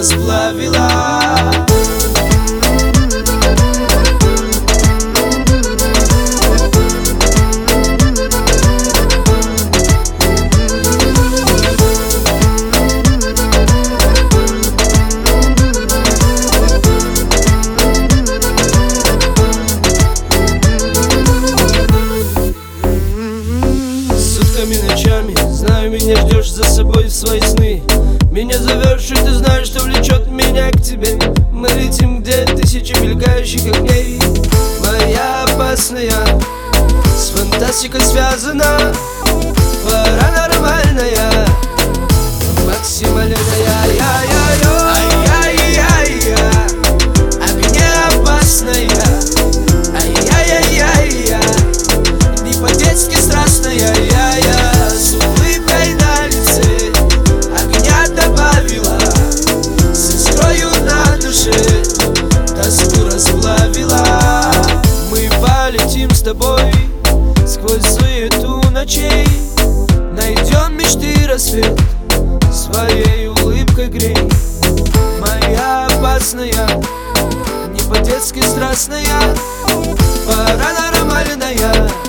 расплавила. Ночами, знаю, меня ждешь за собой в свои сны. Меня зовешь, и ты знаешь, что влечет меня к тебе. Мы летим, где тысячи мелькающих огней. Моя опасная, с фантастикой связана, паранормальная, максимальная. Ай-яй-яй-я, огнеопасная. Ай-яй-яй-я, не по-детски страстная. С улыбкой на лице огня добавила, с искрою на душе тоску расплавила. Мы полетим с тобой сквозь суету ночей, найдем мечты рассвет, своей улыбкой грей. Моя опасная, не по-детски страстная, паранормальная,